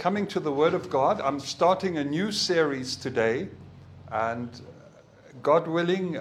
coming to the Word of God. I'm starting a new series today, and God willing,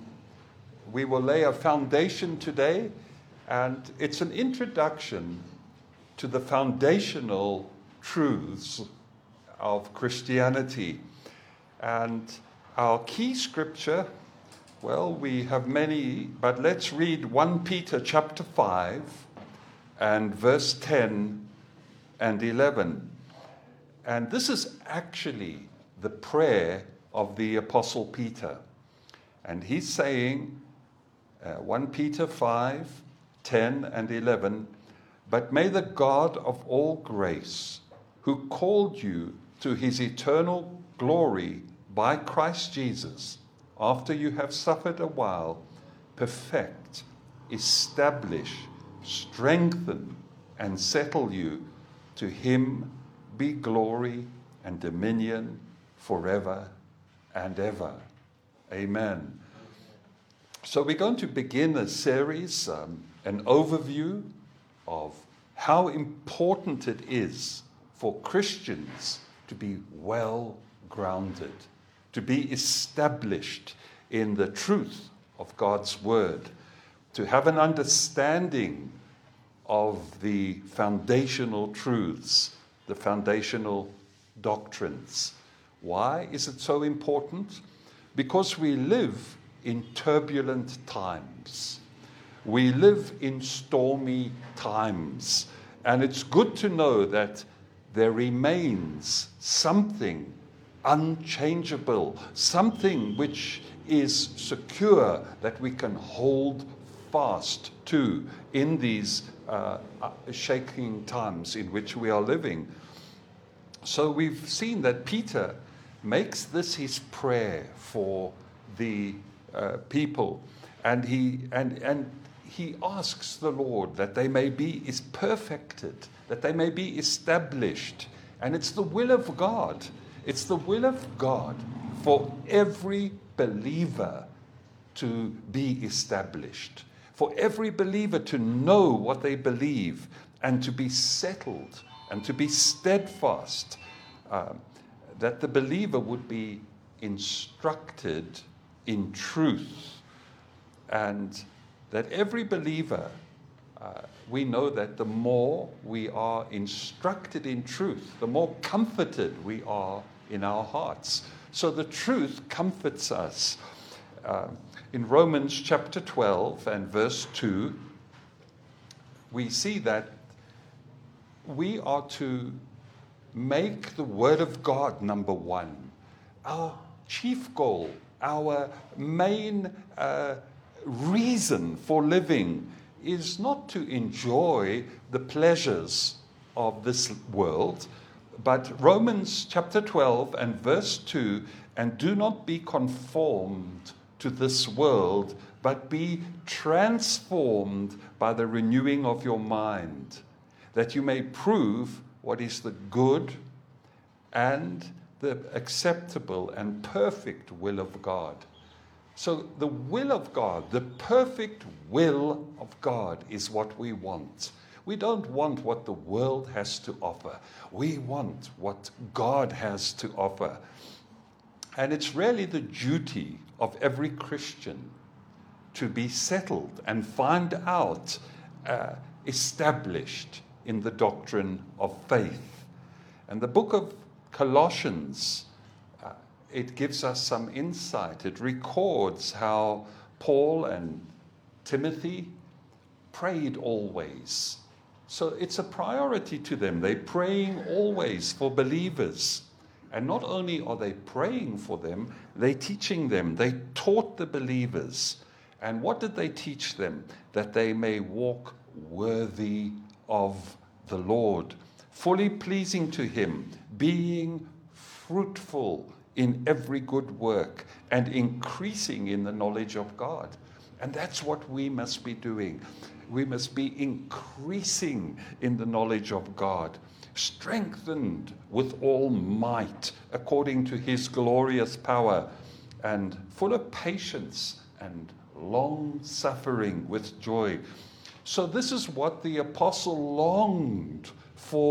we will lay a foundation today, and it's an introduction to the foundational truths of Christianity. And our key scripture, well, we have many, but let's read 1 Peter chapter 5 and verse 10 and 11. And this is actually the prayer of the Apostle Peter. And he's saying, 1 Peter 5, 10 and 11, "But may the God of all grace, who called you to his eternal glory by Christ Jesus, after you have suffered a while, perfect, establish, strengthen, and settle you. To him be glory and dominion forever and ever." Amen. So we're going to begin a series, an overview of how important it is for Christians to be well grounded, to be established in the truth of God's word, to have an understanding of the foundational truths, the foundational doctrines. Why is it so important? Because we live in turbulent times. We live in stormy times. And it's good to know that there remains something unchangeable, something which is secure, that we can hold fast to in these shaking times in which we are living. So we've seen that Peter makes this his prayer for the people, and he asks the Lord that they may be perfected, that they may be established. And it's the will of God. It's the will of God for every believer to be established, for every believer to know what they believe and to be settled and to be steadfast, that the believer would be instructed in truth, and that every believer, we know that the more we are instructed in truth, the more comforted we are in our hearts. So the truth comforts us. In Romans chapter 12 and verse 2, we see that we are to make the Word of God number one. Our chief goal, our main reason for living is not to enjoy the pleasures of this world, but Romans chapter 12 and verse 2, "And do not be conformed to this world, but be transformed by the renewing of your mind, that you may prove what is the good and the acceptable and perfect will of God." So the will of God, the perfect will of God, is what we want. We don't want what the world has to offer. We want what God has to offer. And it's really the duty of every Christian to be settled and find out, established in the doctrine of faith. And the book of Colossians, it gives us some insight. It records how Paul and Timothy prayed always. So it's a priority to them. They're praying always for believers. And not only are they praying for them, they're teaching them. They taught the believers. And what did they teach them? That they may walk worthy of the Lord, fully pleasing to him, being fruitful in every good work, and increasing in the knowledge of God. And that's what we must be doing. We must be increasing in the knowledge of God, strengthened with all might according to his glorious power, and full of patience and long suffering with joy. So this is what the apostle longed for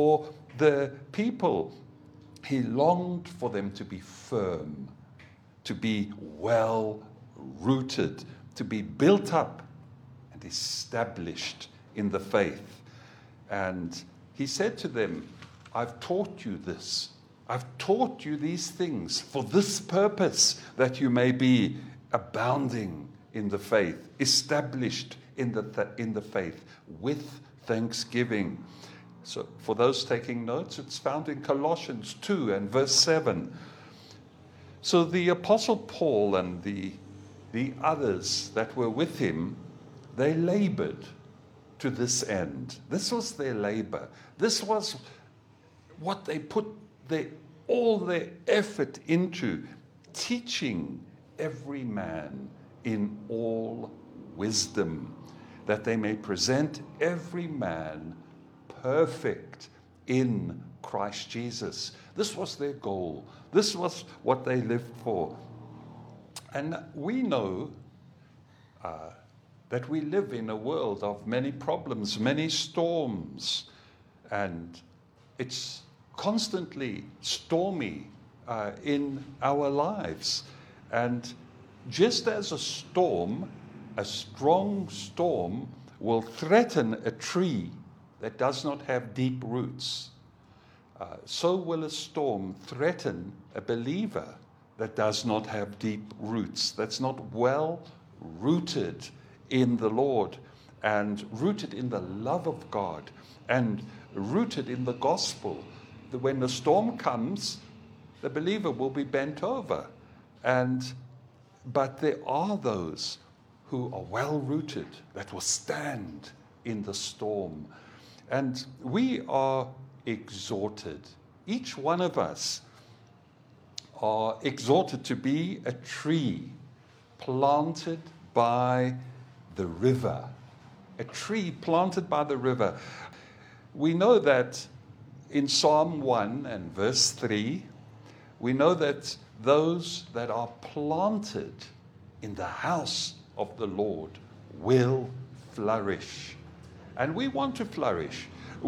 the people, he longed for them to be firm, to be well rooted, to be built up and established in the faith. And he said to them, I've taught you this. I've taught you these things for this purpose, that you may be abounding in the faith, established in the faith with thanksgiving. So for those taking notes, it's found in Colossians 2 and verse 7. So the Apostle Paul and the others that were with him, they labored to this end. This was their labor. This was what they put all their effort into, teaching every man in all wisdom, that they may present every man perfect in Christ Jesus. This was their goal. This was what they lived for. And we know that we live in a world of many problems, many storms, and it's constantly stormy in our lives. And just as a strong storm will threaten a tree that does not have deep roots, so will a storm threaten a believer that does not have deep roots, that's not well rooted in the Lord and rooted in the love of God and rooted in the gospel. That when the storm comes, the believer will be bent over. But there are those who are well rooted that will stand in the storm. And we are exhorted, each one of us are exhorted to be a tree planted by the river. A tree planted by the river. We know that in Psalm 1 and verse 3, we know that those that are planted in the house of the Lord will flourish. And we want to flourish.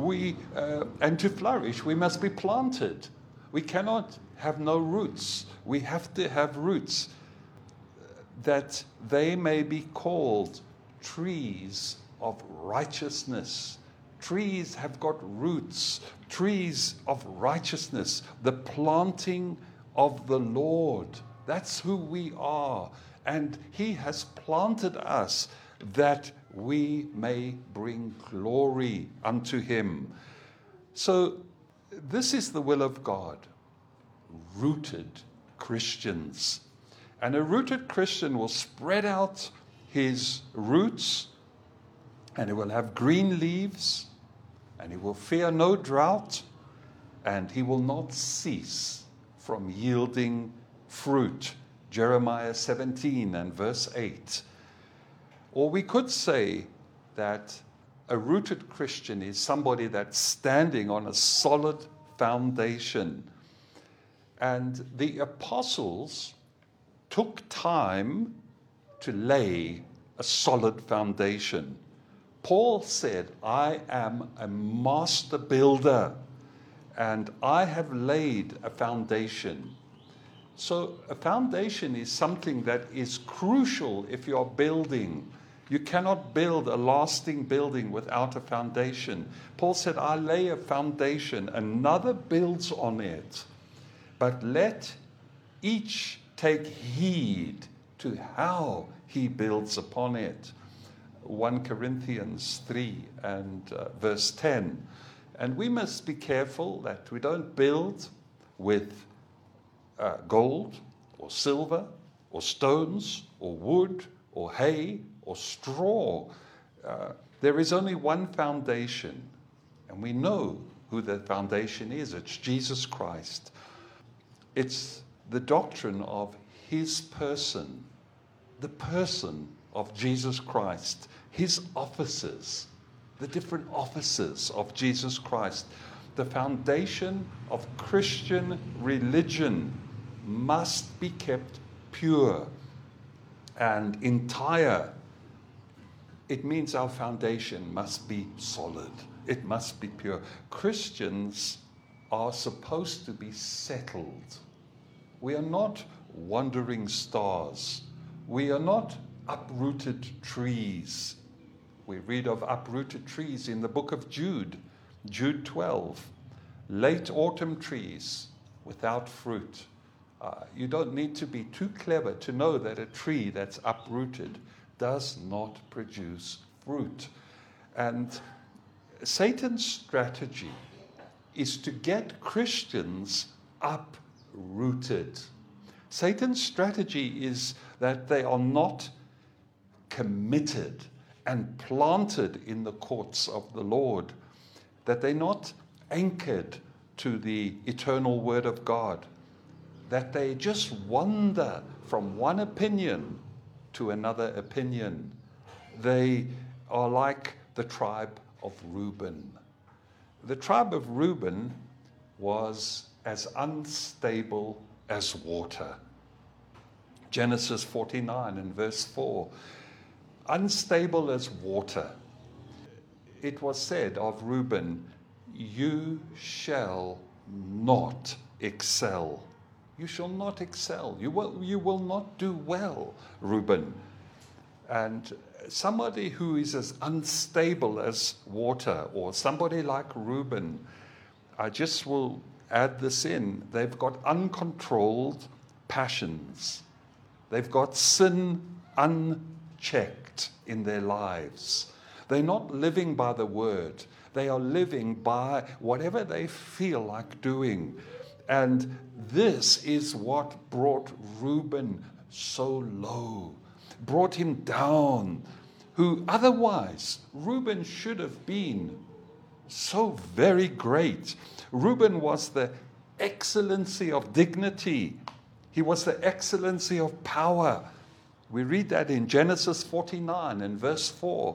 And to flourish, we must be planted. We cannot have no roots. We have to have roots, that they may be called trees of righteousness. Trees have got roots, trees of righteousness, the planting of the Lord. That's who we are. And he has planted us that we may bring glory unto him. So this is the will of God, rooted Christians. And a rooted Christian will spread out his roots, and he will have green leaves, and he will fear no drought, and he will not cease from yielding fruit. Jeremiah 17 and verse 8. Or we could say that a rooted Christian is somebody that's standing on a solid foundation. And the apostles took time to lay a solid foundation. Paul said, I am a master builder, and I have laid a foundation. So a foundation is something that is crucial if you're building. You cannot build a lasting building without a foundation. Paul said, I lay a foundation, another builds on it. But let each take heed to how he builds upon it. 1 Corinthians 3 and verse 10. And we must be careful that we don't build with gold or silver or stones or wood or hay or straw. There is only one foundation, and we know who the foundation is. It's Jesus Christ. It's the doctrine of his person, the person of Jesus Christ, his offices, the different offices of Jesus Christ. The foundation of Christian religion must be kept pure and entire. It means our foundation must be solid. It must be pure. Christians are supposed to be settled. We are not wandering stars. We are not uprooted trees. We read of uprooted trees in the book of Jude, Jude 12. Late autumn trees without fruit. You don't need to be too clever to know that a tree that's uprooted does not produce fruit. And Satan's strategy is to get Christians uprooted. Satan's strategy is that they are not committed and planted in the courts of the Lord, that they're not anchored to the eternal word of God, that they just wander from one opinion to another opinion. They are like the tribe of Reuben. The tribe of Reuben was as unstable as water. Genesis 49 and verse 4. Unstable as water. It was said of Reuben, you shall not excel. You shall not excel. You will not do well, Reuben. And somebody who is as unstable as water, or somebody like Reuben, I just will add this in. They've got uncontrolled passions. They've got sin unchecked in their lives. They're not living by the word. They are living by whatever they feel like doing. And this is what brought Reuben so low, brought him down, who otherwise Reuben should have been so very great. Reuben was the excellency of dignity. He was the excellency of power. We read that in Genesis 49 and verse 4.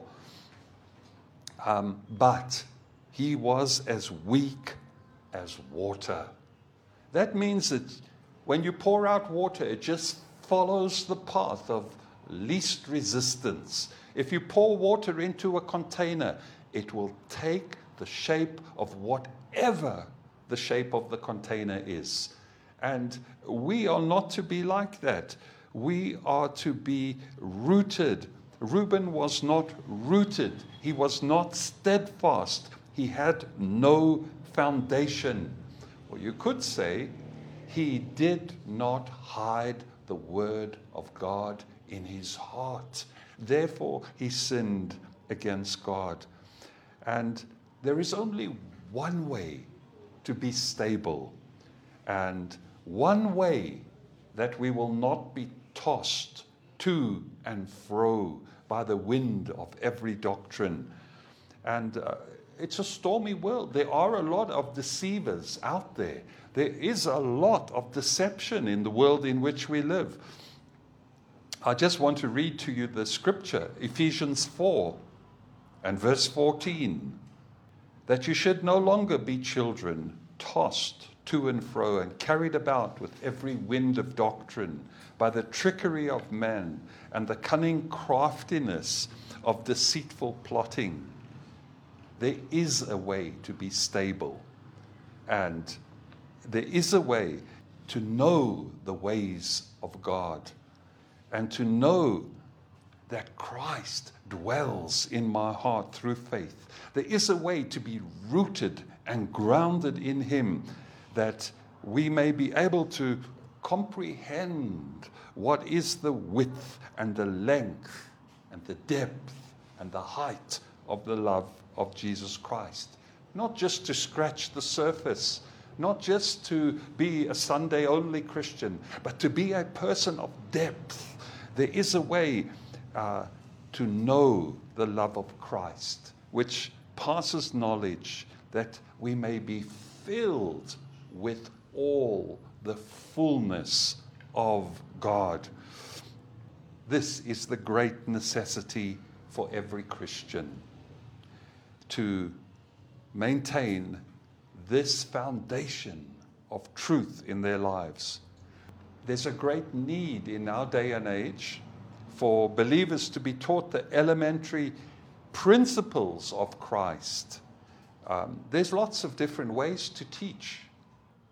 But he was as weak as water. That means that when you pour out water, it just follows the path of least resistance. If you pour water into a container, it will take the shape of whatever the shape of the container is. And we are not to be like that. We are to be rooted. Reuben was not rooted. He was not steadfast. He had no foundation. Or you could say, he did not hide the word of God in his heart. Therefore, he sinned against God. And there is only one way to be stable, and one way that we will not be tossed to and fro by the wind of every doctrine. And it's a stormy world. There are a lot of deceivers out there. There is a lot of deception in the world in which we live. I just want to read to you the scripture, Ephesians 4 and verse 14, that you should no longer be children, tossed to and fro and carried about with every wind of doctrine by the trickery of men and the cunning craftiness of deceitful plotting. There is a way to be stable, and there is a way to know the ways of God and to know that Christ dwells in my heart through faith. There is a way to be rooted and grounded in him, that we may be able to comprehend what is the width and the length and the depth and the height of the love of Jesus Christ. Not just to scratch the surface, not just to be a Sunday-only Christian, but to be a person of depth. There is a way to know the love of Christ, which passes knowledge, that we may be filled with all the fullness of God. This is the great necessity for every Christian, to maintain this foundation of truth in their lives. There's a great need in our day and age for believers to be taught the elementary principles of Christ. There's lots of different ways to teach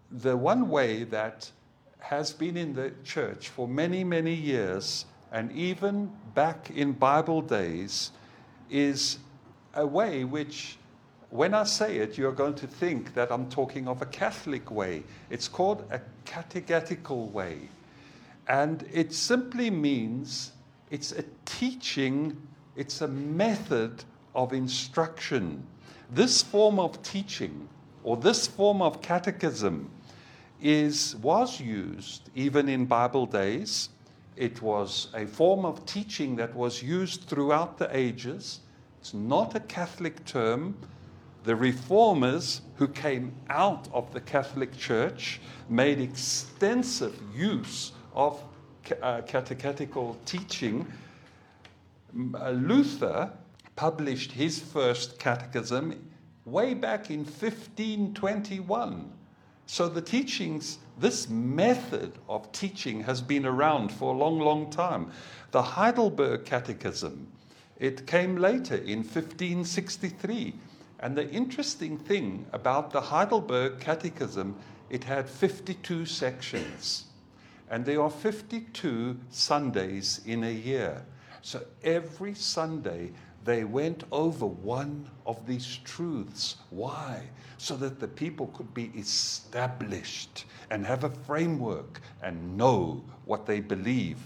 the one way that has been in the church for many, many years, and even back in Bible days, is a way which, when I say it, you're going to think that I'm talking of a Catholic way. It's called a catechetical way. And it simply means it's a teaching, it's a method of instruction. This form of teaching, or this form of catechism, was used even in Bible days. It was a form of teaching that was used throughout the ages. It's not a Catholic term. The reformers who came out of the Catholic Church made extensive use of catechetical teaching. Luther published his first catechism way back in 1521. So the teachings, this method of teaching has been around for a long, long time. The Heidelberg Catechism, it came later in 1563. And the interesting thing about the Heidelberg Catechism, it had 52 sections. And there are 52 Sundays in a year. So every Sunday, they went over one of these truths. Why? So that the people could be established and have a framework and know what they believe.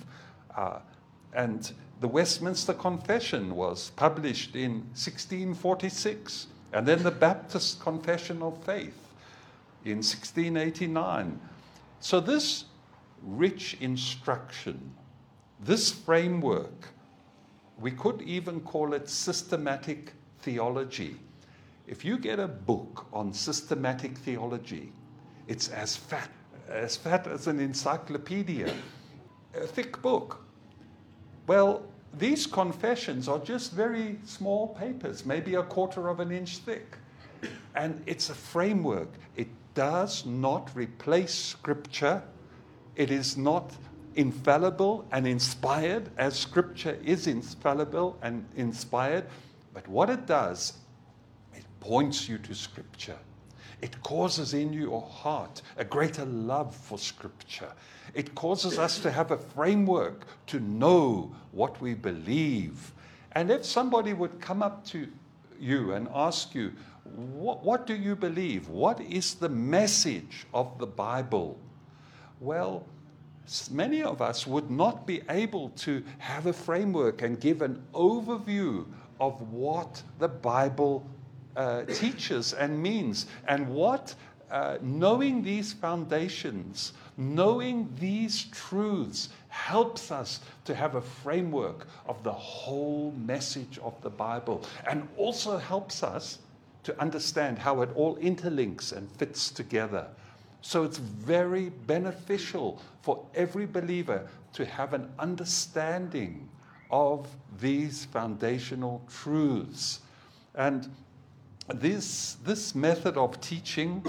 And the Westminster Confession was published in 1646. And then the Baptist Confession of Faith in 1689. So this rich instruction, this framework, we could even call it systematic theology. If you get a book on systematic theology, it's as fat as an encyclopedia, a thick book. Well, these confessions are just very small papers, maybe a quarter of an inch thick. And it's a framework. It does not replace Scripture. It is not infallible and inspired, as Scripture is infallible and inspired. But what it does, it points you to Scripture. It causes in your heart a greater love for Scripture. It causes us to have a framework to know what we believe. And if somebody would come up to you and ask you, what do you believe? What is the message of the Bible? Well, many of us would not be able to have a framework and give an overview of what the Bible teaches and means, and what knowing these foundations, knowing these truths, helps us to have a framework of the whole message of the Bible, and also helps us to understand how it all interlinks and fits together. So it's very beneficial for every believer to have an understanding of these foundational truths. And this method of teaching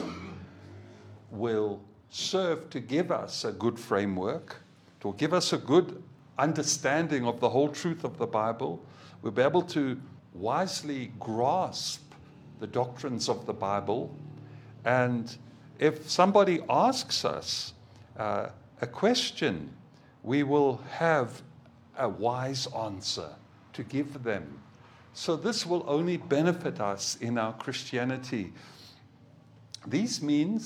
will serve to give us a good framework, to give us a good understanding of the whole truth of the Bible. We'll be able to wisely grasp the doctrines of the Bible. And if somebody asks us a question, we will have a wise answer to give them. So this will only benefit us in our Christianity. This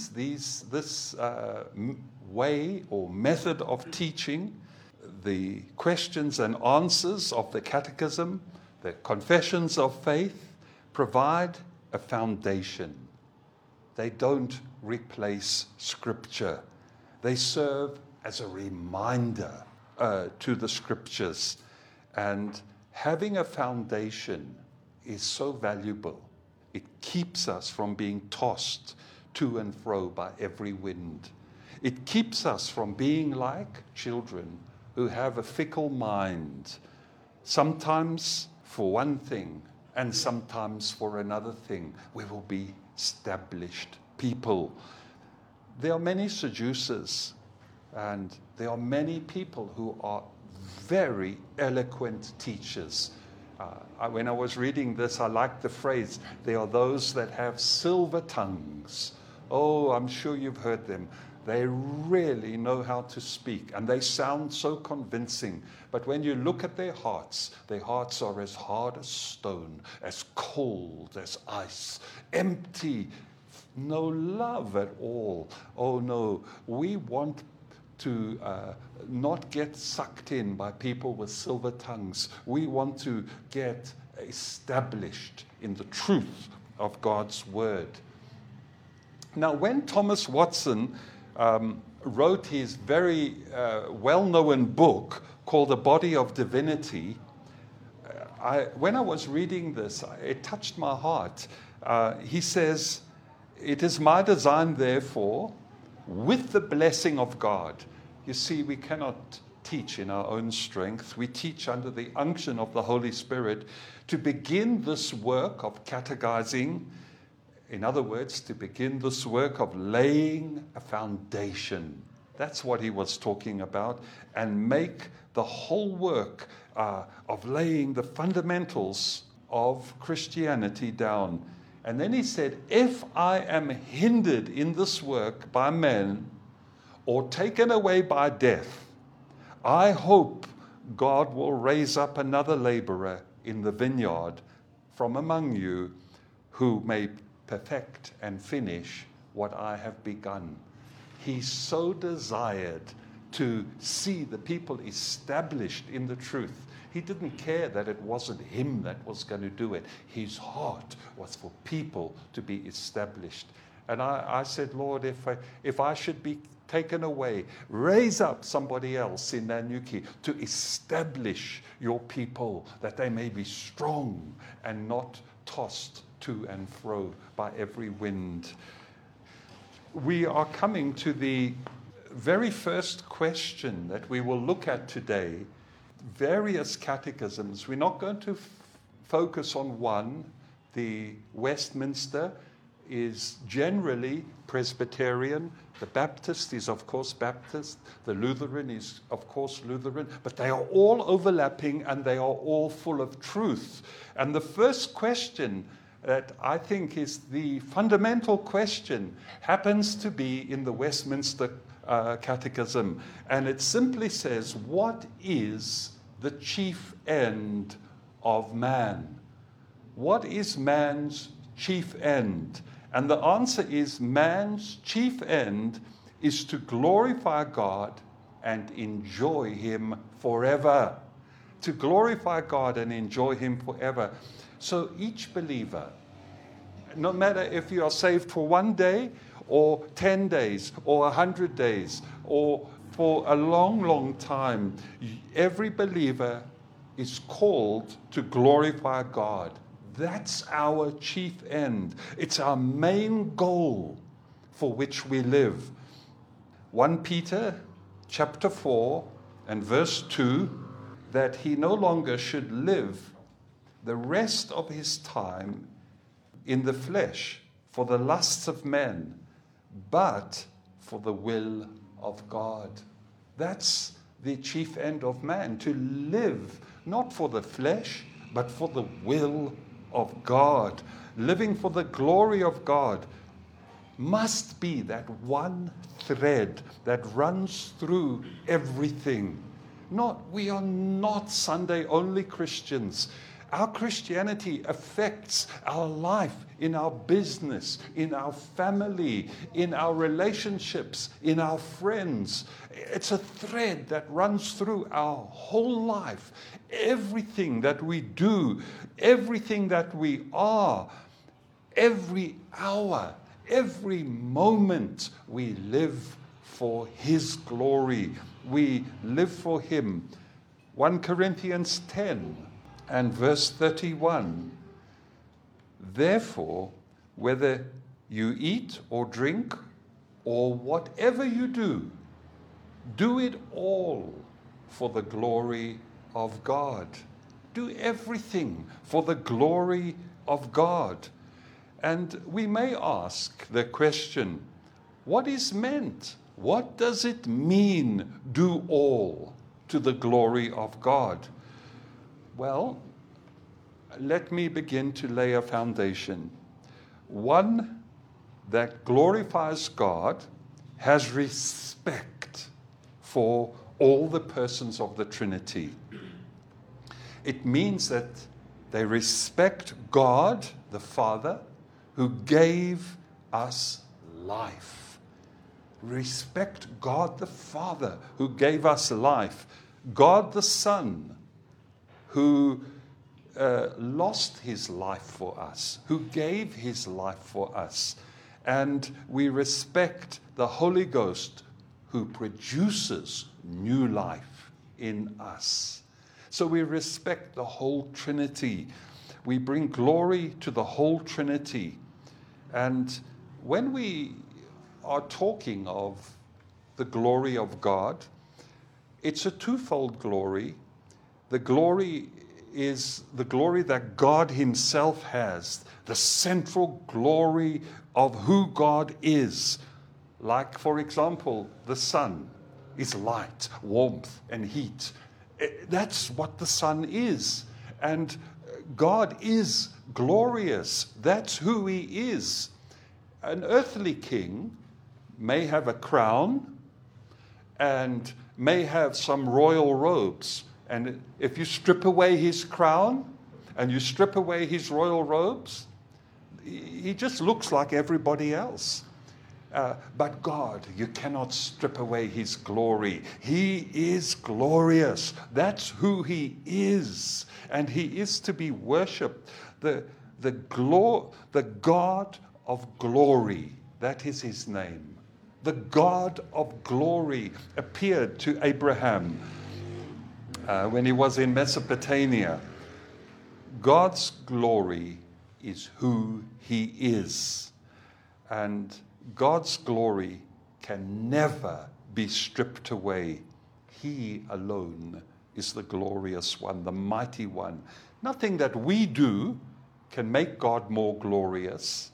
way or method of teaching, the questions and answers of the catechism, the confessions of faith, provide a foundation. They don't replace Scripture. They serve as a reminder to the Scriptures. And having a foundation is so valuable. It keeps us from being tossed to and fro by every wind. It keeps us from being like children who have a fickle mind, sometimes for one thing and sometimes for another thing. We will be established people. There are many seducers, and there are many people who are very eloquent teachers. When I was reading this, I liked the phrase, there are those that have silver tongues Oh, I'm sure you've heard them. They really know how to speak, and they sound so convincing. But when you look at their hearts are as hard as stone, as cold as ice, empty, no love at all. Oh no, we want to not get sucked in by people with silver tongues. We want to get established in the truth of God's word. Now, when Thomas Watson wrote his very well-known book called The Body of Divinity, when I was reading this, it touched my heart. He says, "It is my design, therefore, with the blessing of God." You see, we cannot teach in our own strength. We teach under the unction of the Holy Spirit to begin this work of catechizing. In other words, to begin this work of laying a foundation. That's what he was talking about. And make the whole work of laying the fundamentals of Christianity down. And then he said, if I am hindered in this work by men or taken away by death, I hope God will raise up another laborer in the vineyard from among you who may perfect and finish what I have begun. He so desired to see the people established in the truth. He didn't care that it wasn't him that was going to do it. His heart was for people to be established. And I said, Lord, if I should be taken away, raise up somebody else in Nanyuki to establish your people, that they may be strong and not tossed to and fro by every wind. We are coming to the very first question that we will look at today. Various catechisms. We're not going to focus on one. The Westminster is generally Presbyterian. The Baptist is, of course, Baptist. The Lutheran is, of course, Lutheran. But they are all overlapping and they are all full of truth. And the first question that I think is the fundamental question happens to be in the Westminster Catechism. And it simply says, what is the chief end of man? What is man's chief end? And the answer is, man's chief end is to glorify God and enjoy him forever. To glorify God and enjoy him forever. So each believer, no matter if you are saved for 1 day or 10 days or 100 days or for a long, long time, every believer is called to glorify God. That's our chief end. It's our main goal for which we live. 1 Peter chapter 4 and verse 2, that he no longer should live the rest of his time in the flesh for the lusts of men, but for the will of God. That's the chief end of man, to live not for the flesh, but for the will of God. Living for the glory of God must be that one thread that runs through everything. We are not Sunday-only Christians. Our Christianity affects our life in our business, in our family, in our relationships, in our friends. It's a thread that runs through our whole life. Everything that we do, everything that we are, every hour, every moment, we live for his glory. We live for him. 1 Corinthians 10 and verse 31. Therefore, whether you eat or drink or whatever you do, do it all for the glory of God. Do everything for the glory of God. And we may ask the question, what is meant? What does it mean, do all to the glory of God? Well, let me begin to lay a foundation. One that glorifies God has respect for all the persons of the Trinity. It means that they respect God, the Father, who gave us life. Respect God, the Father, who gave us life. God, the Son, who lost his life for us, who gave his life for us. And we respect the Holy Ghost, who produces new life in us. So we respect the whole Trinity. We bring glory to the whole Trinity. And when we are talking of the glory of God, it's a twofold glory. The glory is the glory that God himself has, the central glory of who God is. Like, for example, the sun is light, warmth, and heat. That's what the sun is. And God is glorious. That's who he is. An earthly king may have a crown and may have some royal robes. And if you strip away his crown and you strip away his royal robes, he just looks like everybody else. But God, you cannot strip away his glory. He is glorious. That's who he is. And he is to be worshipped. The God of glory, that is his name. The God of glory appeared to Abraham when he was in Mesopotamia. God's glory is who he is. And God's glory can never be stripped away. He alone is the glorious one, the mighty one. Nothing that we do can make God more glorious.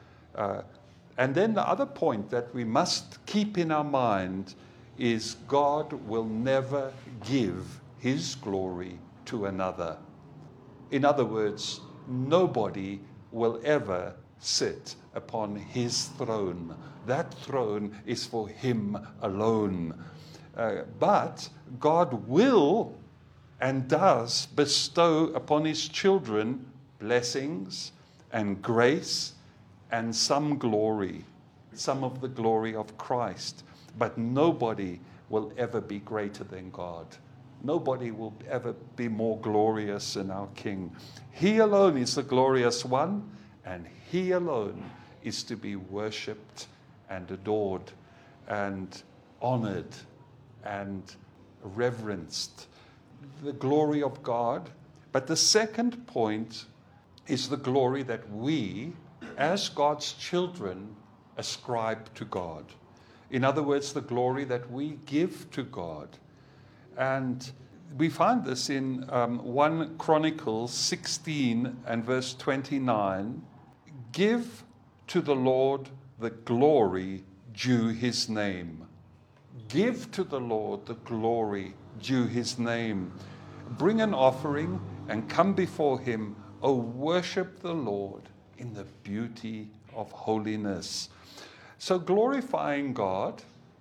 And then the other point that we must keep in our mind is God will never give his glory to another. In other words, nobody will ever sit upon his throne. That throne is for him alone. But God will and does bestow upon his children blessings and grace and some glory, some of the glory of Christ. But nobody will ever be greater than God. Nobody will ever be more glorious than our King. He alone is the glorious one, and he alone is to be worshipped and adored and honored and reverenced. The glory of God. But the second point is the glory that we, as God's children, ascribe to God. In other words, the glory that we give to God. And we find this in 1 Chronicles 16 and verse 29. Give to the Lord the glory due his name. Give to the Lord the glory due his name. Bring an offering and come before him. O worship the Lord in the beauty of holiness. So glorifying God,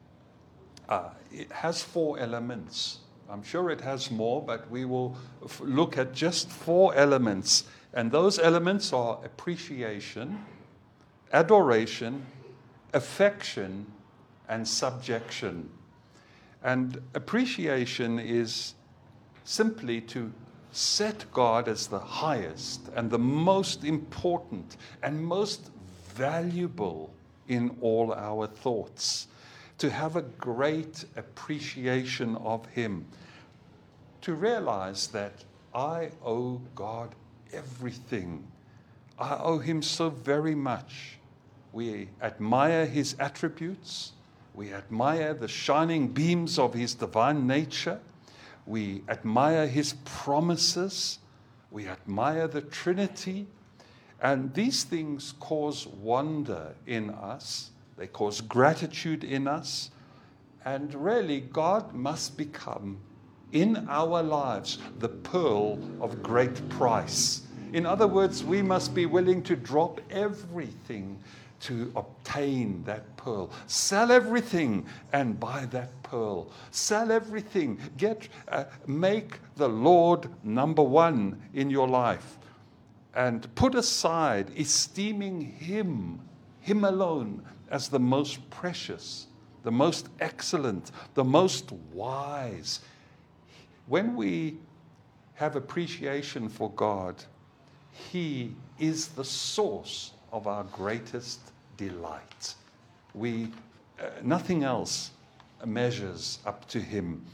it has 4 elements. I'm sure it has more, but we will look at just 4 elements. And those elements are appreciation, adoration, affection, and subjection. And appreciation is simply to set God as the highest and the most important and most valuable in all our thoughts. To have a great appreciation of him. To realize that I owe God everything. I owe him so very much. We admire his attributes. We admire the shining beams of his divine nature. We admire his promises. We admire the Trinity. And these things cause wonder in us. They cause gratitude in us. And really, God must become, in our lives, the pearl of great price. In other words, we must be willing to drop everything to obtain that pearl. Sell everything and buy that pearl. Sell everything. Make the Lord number one in your life. And put aside esteeming Him alone, as the most precious, the most excellent, the most wise. When we have appreciation for God, He is the source of our greatest delight. Nothing else measures up to Him.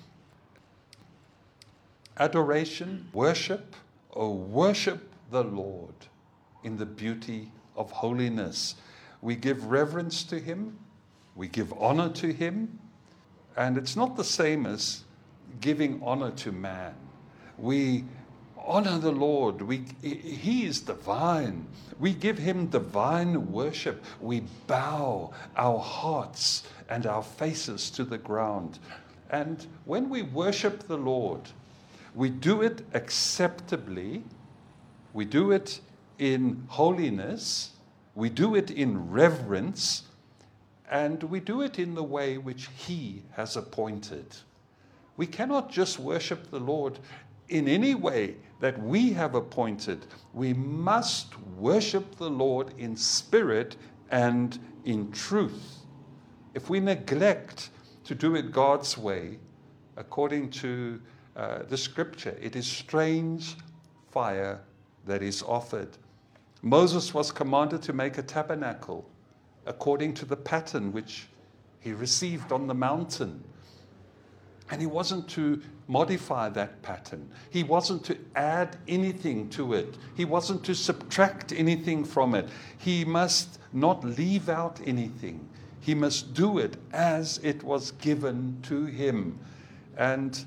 Adoration, worship, worship the Lord in the beauty of holiness. We give reverence to Him, we give honor to Him, and it's not the same as giving honor to man. We honor the Lord. He is divine. We give Him divine worship. We bow our hearts and our faces to the ground. And when we worship the Lord, we do it acceptably. We do it in holiness. We do it in reverence. And we do it in the way which He has appointed. We cannot just worship the Lord in any way that we have appointed. We must worship the Lord in spirit and in truth. If we neglect to do it God's way, according to the scripture, it is strange fire that is offered. Moses was commanded to make a tabernacle according to the pattern which he received on the mountain. And he wasn't to modify that pattern. He wasn't to add anything to it. He wasn't to subtract anything from it. He must not leave out anything. He must do it as it was given to him. And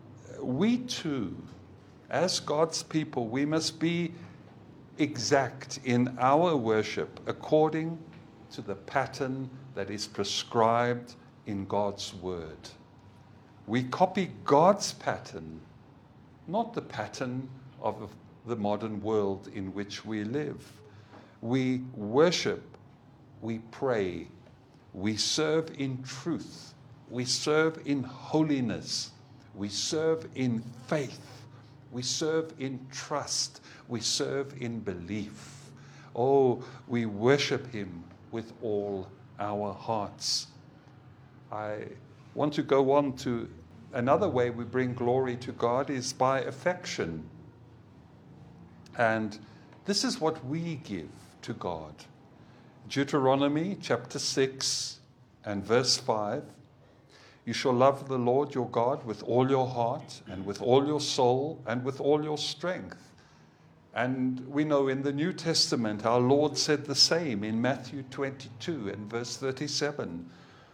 we too, as God's people, we must be exact in our worship according to the pattern that is prescribed in God's word. We copy God's pattern, not the pattern of the modern world in which we live. We worship, we pray, we serve in truth, we serve in holiness, we serve in faith, we serve in trust, we serve in belief. Oh, we worship Him with all our hearts. I want to go on to another way we bring glory to God is by affection. And this is what we give to God. Deuteronomy chapter 6 and verse 5. You shall love the Lord your God with all your heart and with all your soul and with all your strength. And we know in the New Testament our Lord said the same in Matthew 22 and verse 37.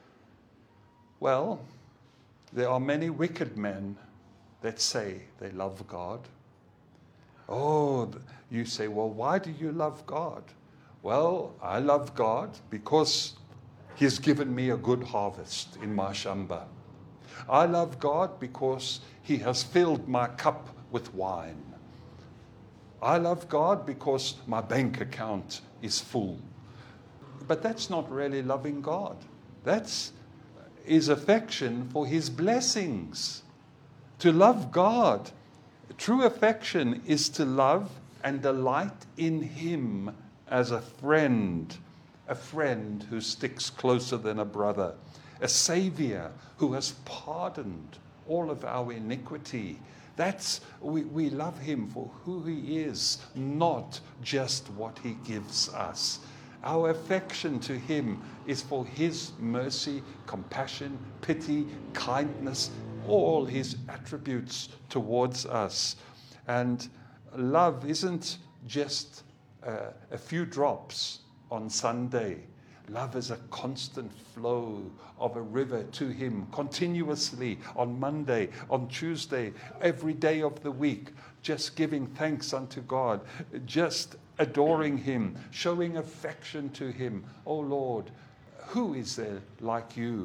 Well, there are many wicked men that say they love God. Oh, you say, well, why do you love God? Well, I love God because He's given me a good harvest in my shamba. I love God because He has filled my cup with wine. I love God because my bank account is full. But that's not really loving God. That's His affection for His blessings. To love God, true affection is to love and delight in Him as a friend who sticks closer than a brother, a Savior who has pardoned all of our iniquity. We love Him for who He is, not just what He gives us. Our affection to Him is for His mercy, compassion, pity, kindness, all His attributes towards us. And love isn't just a few drops on Sunday. Love is a constant flow of a river to Him continuously on Monday, on Tuesday, every day of the week, just giving thanks unto God, just adoring Him, showing affection to Him. Oh Lord, who is there like You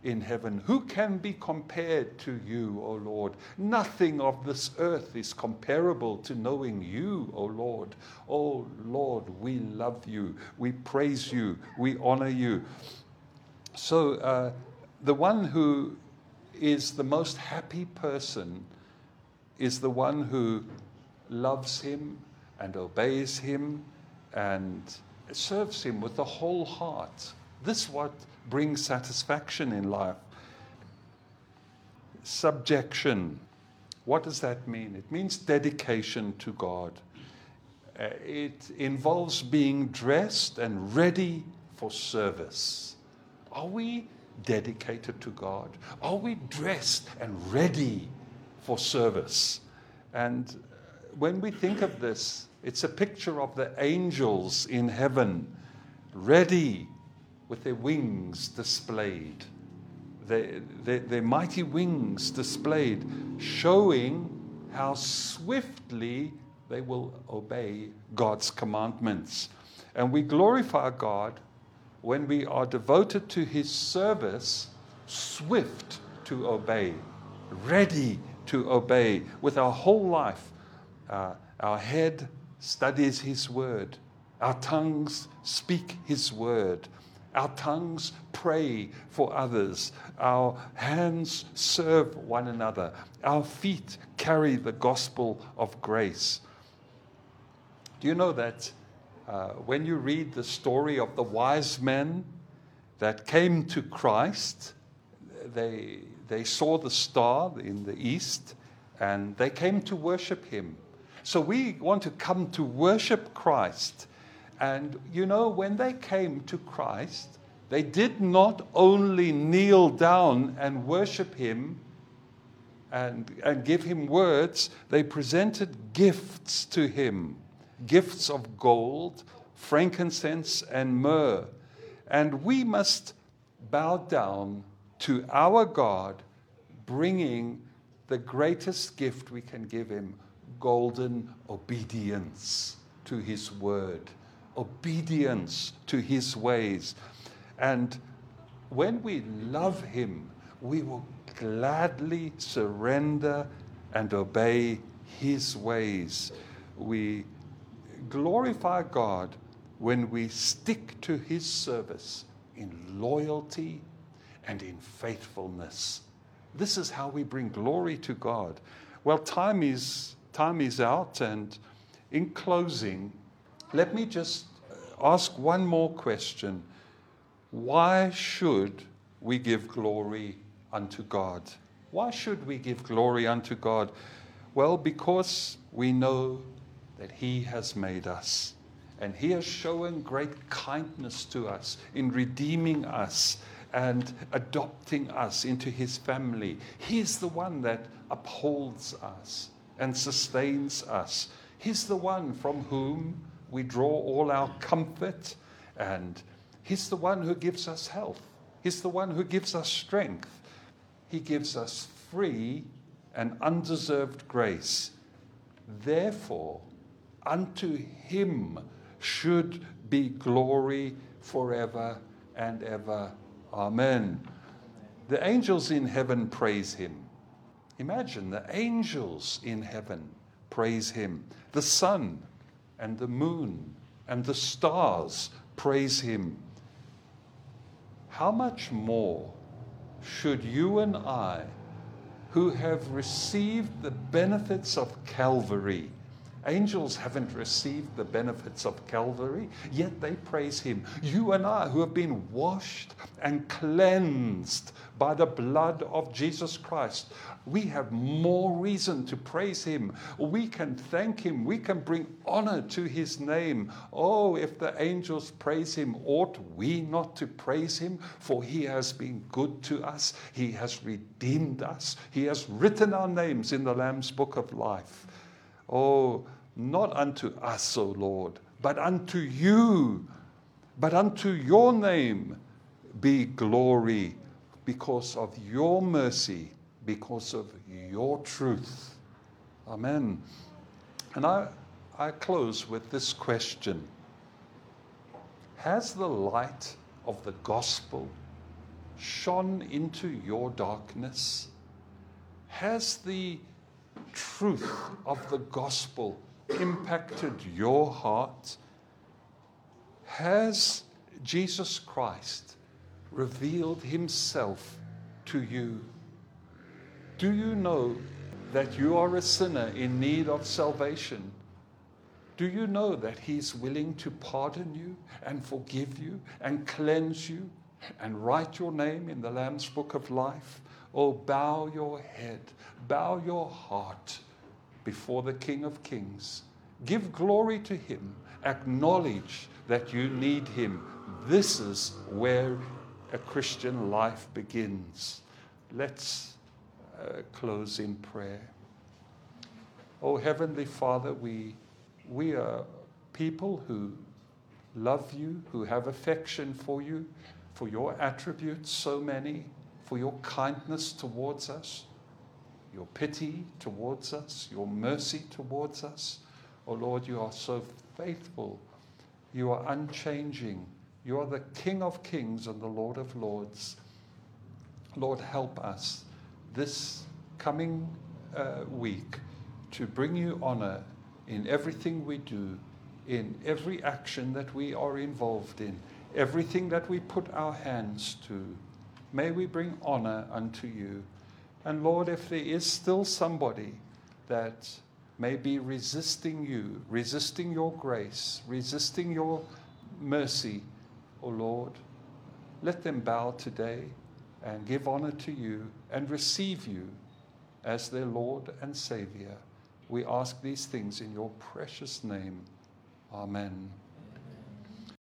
in heaven. Who can be compared to you, O Lord? Nothing of this earth is comparable to knowing you, O Lord. O Lord, we love you. We praise you. We honor you. So the one who is the most happy person is the one who loves him and obeys him and serves him with the whole heart. This is what brings satisfaction in life. Subjection. What does that mean? It means dedication to God. It involves being dressed and ready for service. Are we dedicated to God? Are we dressed and ready for service? And when we think of this, it's a picture of the angels in heaven, ready with their wings displayed, their mighty wings displayed, showing how swiftly they will obey God's commandments. And we glorify God when we are devoted to his service, swift to obey, ready to obey with our whole life. Our head studies his word. Our tongues speak his word. Our tongues pray for others. Our hands serve one another. Our feet carry the gospel of grace. Do you know that when you read the story of the wise men that came to Christ, they saw the star in the east and they came to worship him. So we want to come to worship Christ. And you know, when they came to Christ, they did not only kneel down and worship him and give him words, they presented gifts to him, gifts of gold, frankincense, and myrrh. And we must bow down to our God, bringing the greatest gift we can give him, golden obedience to his word, obedience to his ways. And when we love him, we will gladly surrender and obey his ways. We glorify God when we stick to his service in loyalty and in faithfulness. This is how we bring glory to God. Well, time is out, and in closing, let me just ask one more question. Why should we give glory unto God? Why should we give glory unto God? Well, because we know that he has made us, and he has shown great kindness to us in redeeming us and adopting us into his family. He's the one that upholds us and sustains us. He's the one from whom we draw all our comfort, and he's the one who gives us health. He's the one who gives us strength. He gives us free and undeserved grace. Therefore, unto him should be glory forever and ever. Amen. The angels in heaven praise him. Imagine the angels in heaven praise him. The sun and the moon and the stars praise him. How much more should you and I, who have received the benefits of Calvary? Angels haven't received the benefits of Calvary, yet they praise him. You and I, who have been washed and cleansed by the blood of Jesus Christ, we have more reason to praise him. We can thank him. We can bring honor to his name. Oh, if the angels praise him, ought we not to praise him? For he has been good to us. He has redeemed us. He has written our names in the Lamb's book of life. Oh, not unto us, O Lord, but unto you, but unto your name be glory, because of your mercy, because of your truth. Amen. And I close with this question. Has the light of the gospel shone into your darkness? Has the truth of the gospel impacted your heart? Has Jesus Christ revealed himself to you? Do you know that you are a sinner in need of salvation? Do you know that he's willing to pardon you and forgive you and cleanse you and write your name in the Lamb's Book of Life? Oh, bow your head, bow your heart before the King of Kings. Give glory to him. Acknowledge that you need him. This is where a Christian life begins. Let's close in prayer. Oh, Heavenly Father, we are people who love you, who have affection for you, for your attributes, so many, for your kindness towards us, your pity towards us, your mercy towards us. Oh Lord, you are so faithful. You are unchanging. You are the King of Kings and the Lord of Lords. Lord, help us this coming week to bring you honor in everything we do, in every action that we are involved in, everything that we put our hands to. May we bring honor unto you. And Lord, if there is still somebody that may be resisting you, resisting your grace, resisting your mercy, oh Lord, let them bow today and give honor to you and receive you as their Lord and Savior. We ask these things in your precious name. Amen.